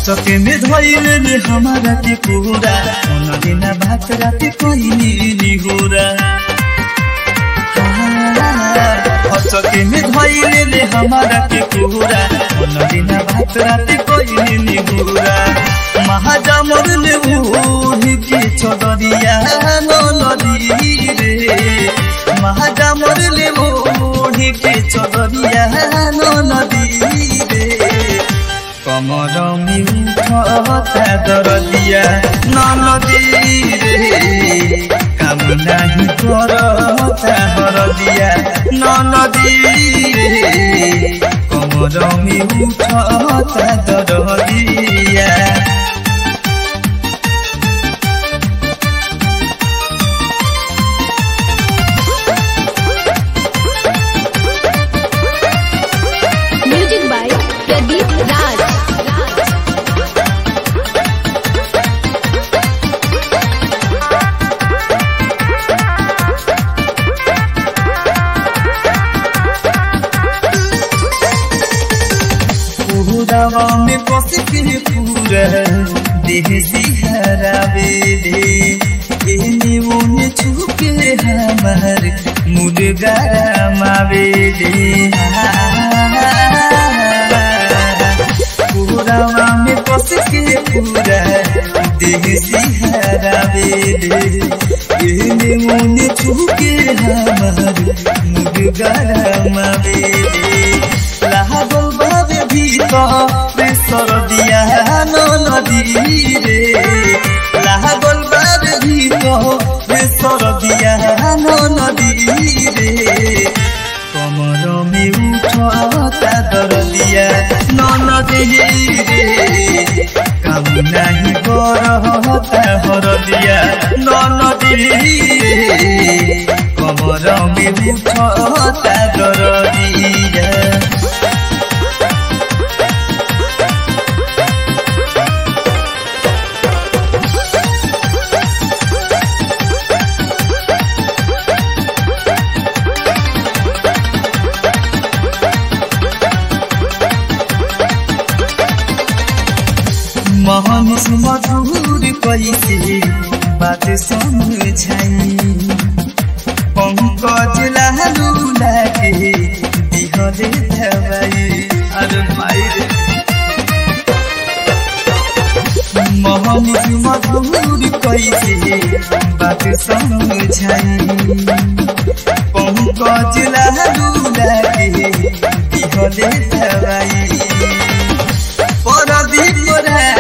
हसके में धइले हमारा के पूरा मन बिना बात रात कोई नी होरा हसके में धइले हमारा के पूरा मन बिना बात रात कोई नी होरा महाजमर ने भूहि के चदरिया नदी रे महाजमर ने भूहि के चदरिया नदी रे कमर मिठा दरदिया नदी रे काम नहीं करता हरदिया नदी रे कमर मिठा दरदिया दवा में बस के पूरा देह सिहरावे दे एने ओने छुके हमार मुर्गा मावे दे पूरा में बस के पूरा देह सिहरावे दे एने ओने छुके हमार मुर्गा मावे दे लागल बाबे भीतर सरदिया नदी रे लागल बाबे भीतर सरदिया नदी रे कमर में उठता दरदिया नदी रे काम नहीं करता हरदिया नदी रे कमर में उठता दरदिया महनिस मधुर कैसे बात समझाई पंकज लालू लागे दिहले दवाई अरे माई महनिस मधुर कैसे बात समझाई पंकज लालू लागे दिहले दवाई परदीप